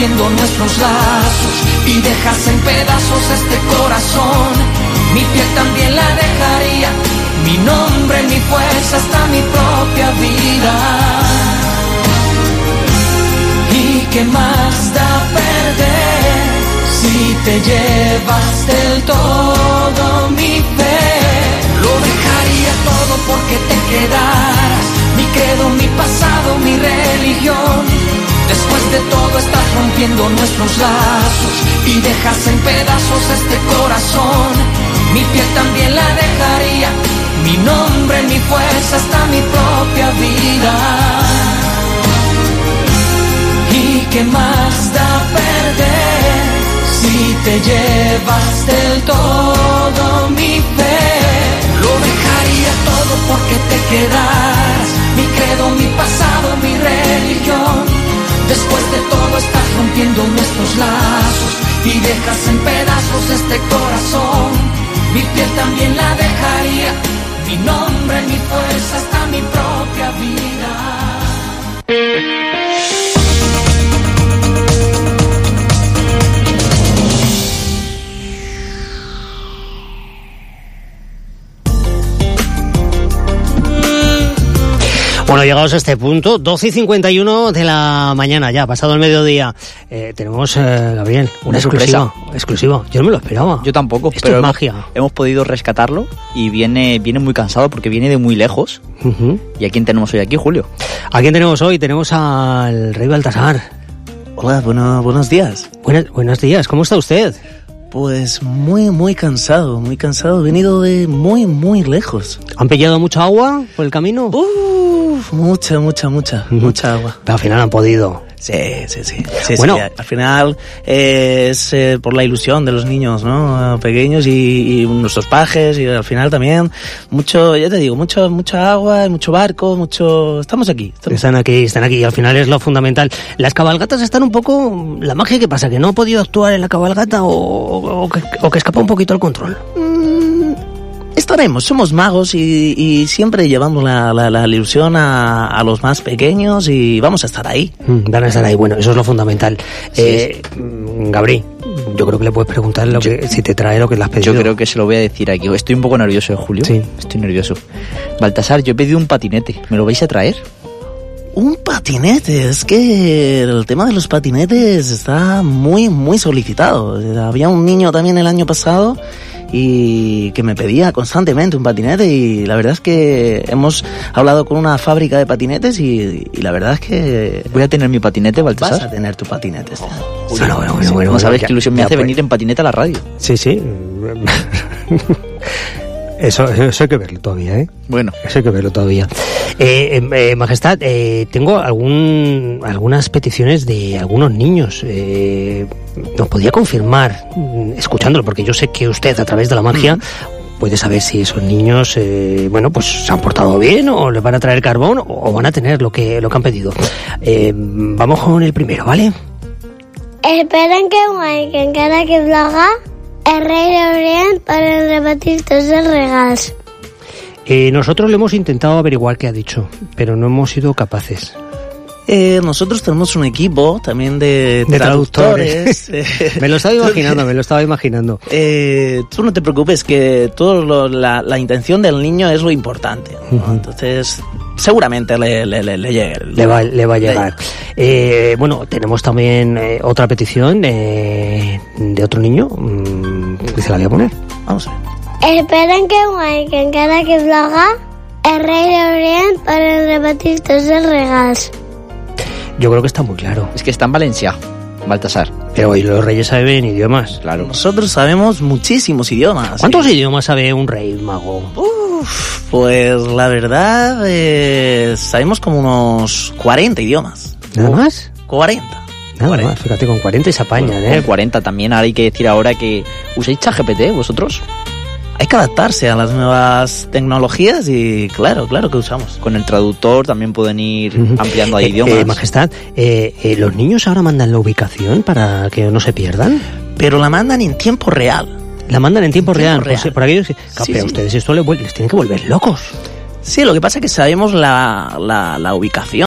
rompiendo nuestros lazos y dejas en pedazos este corazón. Mi piel también la dejaría, mi nombre, mi fuerza, hasta mi propia vida. ¿Y qué más da perder si te llevas del todo mi fe? Lo dejaría todo porque te quedaras, mi credo, mi pasado, mi religión. Después de todo estás rompiendo nuestros lazos y dejas en pedazos este corazón. Mi piel también la dejaría, mi nombre, mi fuerza, hasta mi propia vida. ¿Y qué más da perder si te llevas del todo mi fe? Lo dejaría todo porque te quedaras, mi credo, mi pasado, mi religión. Después de todo estás rompiendo nuestros lazos y dejas en pedazos este corazón. Mi piel también la dejaría, mi nombre, mi fuerza, hasta mi propia vida. Bueno, llegados a este punto, 12:51 de la mañana ya, pasado el mediodía, tenemos, Gabriel, una exclusiva. Yo no me lo esperaba. Yo tampoco, Esto pero es magia. Hemos podido rescatarlo y viene muy cansado porque viene de muy lejos. Uh-huh. ¿Y a quién tenemos hoy aquí, Julio? ¿A quién tenemos hoy? Tenemos al rey Baltasar. Hola, buenos días. Buenos días, ¿cómo está usted? Pues muy cansado, He venido de muy lejos. ¿Han pillado mucha agua por el camino? Mucha agua. Pero al final han podido. Sí. Bueno. Sí. Al final es por la ilusión de los niños, ¿no? Pequeños y nuestros pajes, y al final también mucha agua, mucho barco, Estamos aquí. Están aquí, y al final es lo fundamental. Las cabalgatas están un poco... ¿La magia qué pasa? ¿Que no ha podido actuar en la cabalgata o que escapa un poquito al control? Estaremos, somos magos y siempre llevamos la ilusión a los más pequeños y vamos a estar ahí. Van a estar ahí, bueno, eso es lo fundamental. Gabri, yo creo que le puedes preguntar si te trae lo que le has pedido. Yo creo que se lo voy a decir aquí. Estoy un poco nervioso, Julio. Sí. Estoy nervioso. Baltasar, yo he pedido un patinete. ¿Me lo vais a traer? Un patinete, es que el tema de los patinetes está muy solicitado. Había un niño también el año pasado y que me pedía constantemente un patinete, y la verdad es que hemos hablado con una fábrica de patinetes y la verdad es que... ¿Voy a tener mi patinete, Baltasar? Vas a tener tu patinete. Bueno, no sabes qué ilusión me hace venir en patinete a la radio. Sí. Eso hay que verlo todavía, ¿eh? Bueno. Eso hay que verlo todavía. Majestad, tengo algunas peticiones de algunos niños. ¿Nos podría confirmar, escuchándolo, porque yo sé que usted a través de la magia puede saber si esos niños, pues se han portado bien, o les van a traer carbón, o van a tener lo que han pedido? Vamos con el primero, ¿vale? Esperen que encara que bloga el rei l'Orient para repetir tots els regals. Nosotros le hemos intentado averiguar qué ha dicho, pero no hemos sido capaces. Nosotros tenemos un equipo también de traductores. Me lo estaba imaginando. Tú no te preocupes, que la intención del niño es lo importante, ¿no? Uh-huh. Entonces seguramente le va a llegar. Tenemos también otra petición de otro niño, que se la voy a poner. Vamos a ver. Esperen que encara que bloga el rei l'Orient para repetir tots els regals. Yo creo que está muy claro. Es que está en Valencia, Baltasar. Pero hoy los reyes saben idiomas. Claro. Nosotros sabemos muchísimos idiomas. ¿Cuántos idiomas sabe un rey mago? Pues la verdad, sabemos como unos 40 idiomas. ¿Nada más? 40. Nada 40. Más, fíjate, con 40 y se apañan, Con 40 también. Ahora hay que decir ahora que usáis ChatGPT, vosotros. Hay que adaptarse a las nuevas tecnologías y claro que usamos. Con el traductor también pueden ir ampliando ahí idiomas. Majestad, ¿los niños ahora mandan la ubicación para que no se pierdan? Pero la mandan en tiempo real. La mandan en tiempo real. Pues, por aquellos que... Pero a ustedes esto les tiene que volver locos. Sí, lo que pasa es que sabemos la ubicación.